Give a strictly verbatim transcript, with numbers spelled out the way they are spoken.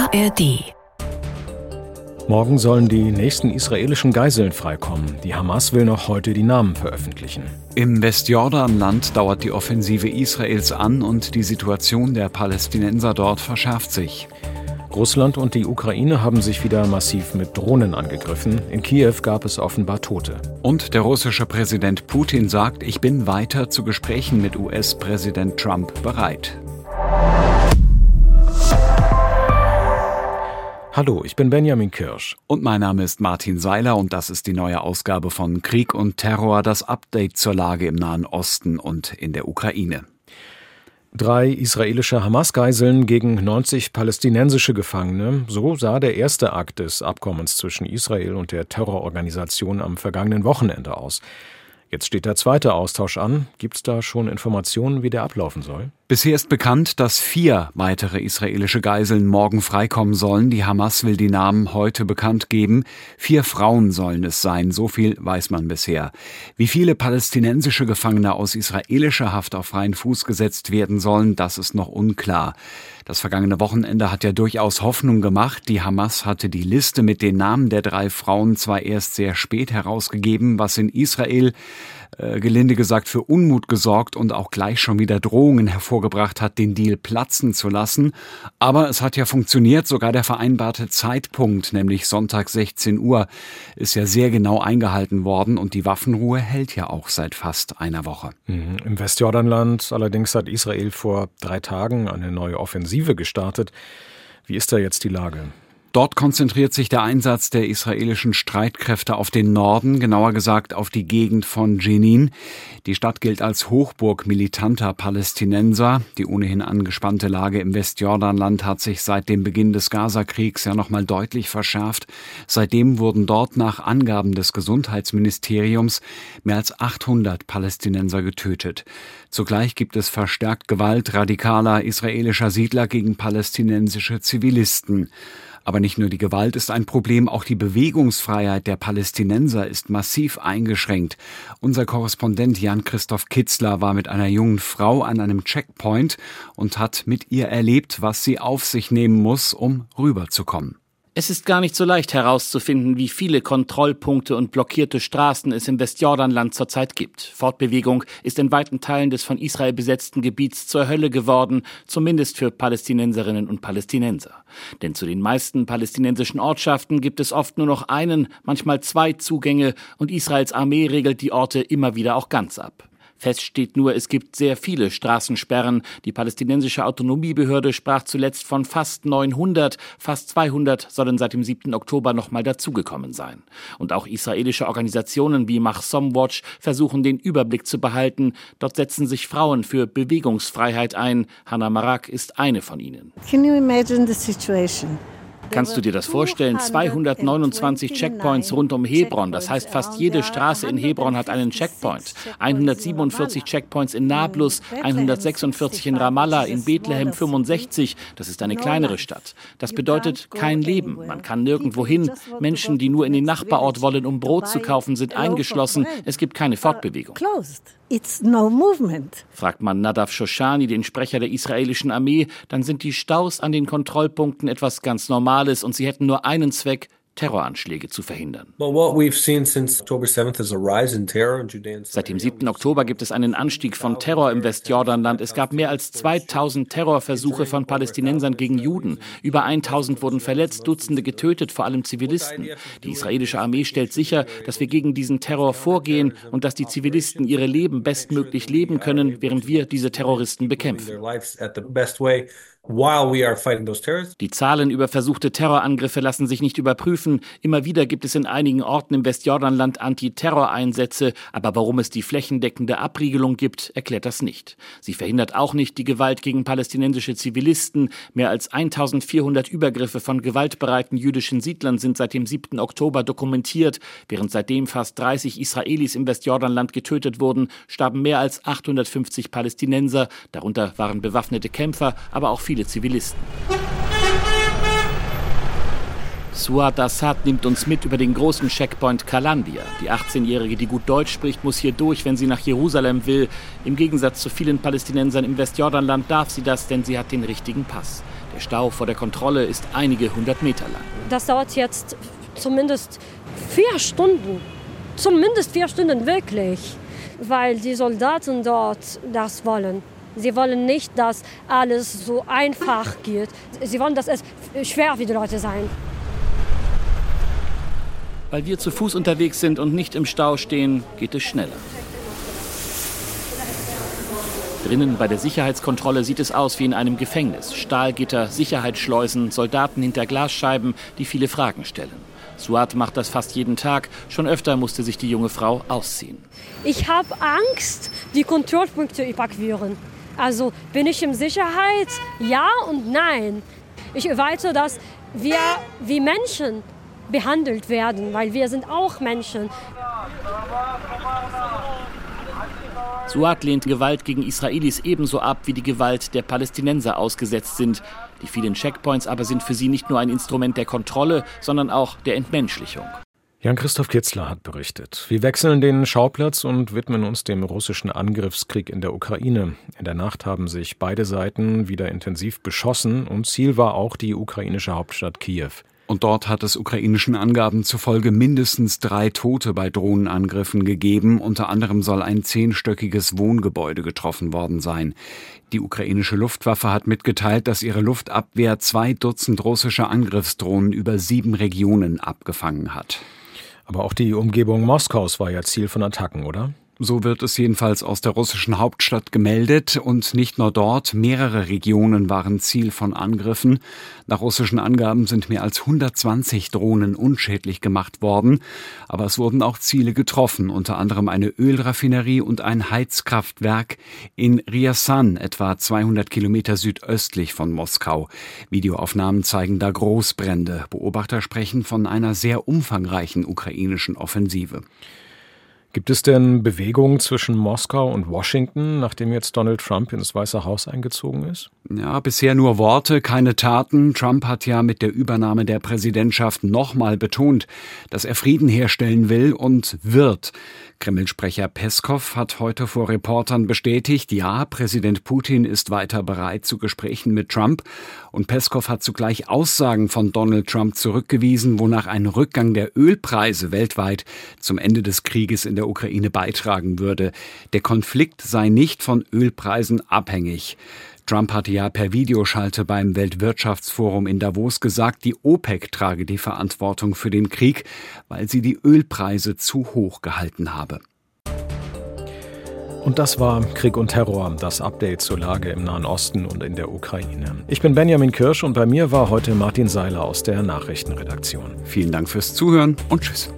A R D. Morgen sollen die nächsten israelischen Geiseln freikommen. Die Hamas will noch heute die Namen veröffentlichen. Im Westjordanland dauert die Offensive Israels an und die Situation der Palästinenser dort verschärft sich. Russland und die Ukraine haben sich wieder massiv mit Drohnen angegriffen. In Kiew gab es offenbar Tote. Und der russische Präsident Putin sagt, ich bin weiter zu Gesprächen mit U S-Präsident Trump bereit. Hallo, ich bin Benjamin Kirsch. Und mein Name ist Martin Seiler und das ist die neue Ausgabe von Krieg und Terror, das Update zur Lage im Nahen Osten und in der Ukraine. Drei israelische Hamas-Geiseln gegen neunzig palästinensische Gefangene. So sah der erste Akt des Abkommens zwischen Israel und der Terrororganisation am vergangenen Wochenende aus. Jetzt steht der zweite Austausch an. Gibt es da schon Informationen, wie der ablaufen soll? Bisher ist bekannt, dass vier weitere israelische Geiseln morgen freikommen sollen. Die Hamas will die Namen heute bekannt geben. Vier Frauen sollen es sein, so viel weiß man bisher. Wie viele palästinensische Gefangene aus israelischer Haft auf freien Fuß gesetzt werden sollen, das ist noch unklar. Das vergangene Wochenende hat ja durchaus Hoffnung gemacht. Die Hamas hatte die Liste mit den Namen der drei Frauen zwar erst sehr spät herausgegeben, was in Israel äh, gelinde gesagt für Unmut gesorgt und auch gleich schon wieder Drohungen hervorgebracht hat, den Deal platzen zu lassen. Aber es hat ja funktioniert, sogar der vereinbarte Zeitpunkt, nämlich Sonntag sechzehn Uhr, ist ja sehr genau eingehalten worden und die Waffenruhe hält ja auch seit fast einer Woche. Mhm. Im Westjordanland allerdings hat Israel vor drei Tagen eine neue Offensive gestartet. Wie ist da jetzt die Lage? Dort konzentriert sich der Einsatz der israelischen Streitkräfte auf den Norden, genauer gesagt auf die Gegend von Jenin. Die Stadt gilt als Hochburg militanter Palästinenser. Die ohnehin angespannte Lage im Westjordanland hat sich seit dem Beginn des Gazakriegs ja nochmal deutlich verschärft. Seitdem wurden dort nach Angaben des Gesundheitsministeriums mehr als achthundert Palästinenser getötet. Zugleich gibt es verstärkt Gewalt radikaler israelischer Siedler gegen palästinensische Zivilisten. Aber nicht nur die Gewalt ist ein Problem, auch die Bewegungsfreiheit der Palästinenser ist massiv eingeschränkt. Unser Korrespondent Jan-Christoph Kitzler war mit einer jungen Frau an einem Checkpoint und hat mit ihr erlebt, was sie auf sich nehmen muss, um rüberzukommen. Es ist gar nicht so leicht herauszufinden, wie viele Kontrollpunkte und blockierte Straßen es im Westjordanland zurzeit gibt. Fortbewegung ist in weiten Teilen des von Israel besetzten Gebiets zur Hölle geworden, zumindest für Palästinenserinnen und Palästinenser. Denn zu den meisten palästinensischen Ortschaften gibt es oft nur noch einen, manchmal zwei Zugänge und Israels Armee regelt die Orte immer wieder auch ganz ab. Fest steht nur, es gibt sehr viele Straßensperren. Die palästinensische Autonomiebehörde sprach zuletzt von fast neunhundert. Fast zweihundert sollen seit dem siebten Oktober nochmal dazugekommen sein. Und auch israelische Organisationen wie Mahsom Watch versuchen, den Überblick zu behalten. Dort setzen sich Frauen für Bewegungsfreiheit ein. Hannah Marak ist eine von ihnen. Can you imagine the situation? Kannst du dir das vorstellen? zweihundertneunundzwanzig Checkpoints rund um Hebron. Das heißt, fast jede Straße in Hebron hat einen Checkpoint. hundertsiebenundvierzig Checkpoints in Nablus, hundertsechsundvierzig in Ramallah, in Bethlehem fünfundsechzig. Das ist eine kleinere Stadt. Das bedeutet kein Leben. Man kann nirgendwo hin. Menschen, die nur in den Nachbarort wollen, um Brot zu kaufen, sind eingeschlossen. Es gibt keine Fortbewegung. It's no movement. Fragt man Nadav Shoshani, den Sprecher der israelischen Armee, dann sind die Staus an den Kontrollpunkten etwas ganz Normales und sie hätten nur einen Zweck: Terroranschläge zu verhindern. Seit dem siebten Oktober gibt es einen Anstieg von Terror im Westjordanland. Es gab mehr als zweitausend Terrorversuche von Palästinensern gegen Juden. Über tausend wurden verletzt, Dutzende getötet, vor allem Zivilisten. Die israelische Armee stellt sicher, dass wir gegen diesen Terror vorgehen und dass die Zivilisten ihre Leben bestmöglich leben können, während wir diese Terroristen bekämpfen. Die Zahlen über versuchte Terrorangriffe lassen sich nicht überprüfen. Immer wieder gibt es in einigen Orten im Westjordanland Antiterroreinsätze. Aber warum es die flächendeckende Abriegelung gibt, erklärt das nicht. Sie verhindert auch nicht die Gewalt gegen palästinensische Zivilisten. Mehr als eintausendvierhundert Übergriffe von gewaltbereiten jüdischen Siedlern sind seit dem siebten Oktober dokumentiert. Während seitdem fast dreißig Israelis im Westjordanland getötet wurden, starben mehr als achthundertfünfzig Palästinenser. Darunter waren bewaffnete Kämpfer, aber auch viele Zivilisten. Suad Assad nimmt uns mit über den großen Checkpoint Kalandia. Die achtzehnjährige, die gut Deutsch spricht, muss hier durch, wenn sie nach Jerusalem will. Im Gegensatz zu vielen Palästinensern im Westjordanland darf sie das, denn sie hat den richtigen Pass. Der Stau vor der Kontrolle ist einige hundert Meter lang. Das dauert jetzt zumindest vier Stunden. Zumindest vier Stunden wirklich. Weil die Soldaten dort das wollen. Sie wollen nicht, dass alles so einfach geht. Sie wollen, dass es schwer für die Leute sein. Weil wir zu Fuß unterwegs sind und nicht im Stau stehen, geht es schneller. Drinnen bei der Sicherheitskontrolle sieht es aus wie in einem Gefängnis. Stahlgitter, Sicherheitsschleusen, Soldaten hinter Glasscheiben, die viele Fragen stellen. Suat macht das fast jeden Tag. Schon öfter musste sich die junge Frau ausziehen. Ich habe Angst, die Kontrollpunkte evakuieren. Also bin ich in Sicherheit? Ja und nein. Ich erwarte, dass wir wie Menschen behandelt werden, weil wir sind auch Menschen. Suat lehnt Gewalt gegen Israelis ebenso ab, wie die Gewalt der Palästinenser ausgesetzt sind. Die vielen Checkpoints aber sind für sie nicht nur ein Instrument der Kontrolle, sondern auch der Entmenschlichung. Jan-Christoph Kitzler hat berichtet. Wir wechseln den Schauplatz und widmen uns dem russischen Angriffskrieg in der Ukraine. In der Nacht haben sich beide Seiten wieder intensiv beschossen und Ziel war auch die ukrainische Hauptstadt Kiew. Und dort hat es ukrainischen Angaben zufolge mindestens drei Tote bei Drohnenangriffen gegeben. Unter anderem soll ein zehnstöckiges Wohngebäude getroffen worden sein. Die ukrainische Luftwaffe hat mitgeteilt, dass ihre Luftabwehr zwei Dutzend russische Angriffsdrohnen über sieben Regionen abgefangen hat. Aber auch die Umgebung Moskaus war ja Ziel von Attacken, oder? So wird es jedenfalls aus der russischen Hauptstadt gemeldet. Und nicht nur dort, mehrere Regionen waren Ziel von Angriffen. Nach russischen Angaben sind mehr als hundertzwanzig Drohnen unschädlich gemacht worden. Aber es wurden auch Ziele getroffen, unter anderem eine Ölraffinerie und ein Heizkraftwerk in Rjasan, etwa zweihundert Kilometer südöstlich von Moskau. Videoaufnahmen zeigen da Großbrände. Beobachter sprechen von einer sehr umfangreichen ukrainischen Offensive. Gibt es denn Bewegungen zwischen Moskau und Washington, nachdem jetzt Donald Trump ins Weiße Haus eingezogen ist? Ja, bisher nur Worte, keine Taten. Trump hat ja mit der Übernahme der Präsidentschaft nochmal betont, dass er Frieden herstellen will und wird. Kreml-Sprecher Peskow hat heute vor Reportern bestätigt, ja, Präsident Putin ist weiter bereit zu Gesprächen mit Trump. Und Peskow hat zugleich Aussagen von Donald Trump zurückgewiesen, wonach ein Rückgang der Ölpreise weltweit zum Ende des Krieges in der Ukraine beitragen würde. Der Konflikt sei nicht von Ölpreisen abhängig. Trump hatte ja per Videoschalte beim Weltwirtschaftsforum in Davos gesagt, die OPEC trage die Verantwortung für den Krieg, weil sie die Ölpreise zu hoch gehalten habe. Und das war Krieg und Terror, das Update zur Lage im Nahen Osten und in der Ukraine. Ich bin Benjamin Kirsch und bei mir war heute Martin Seiler aus der Nachrichtenredaktion. Vielen Dank fürs Zuhören und tschüss.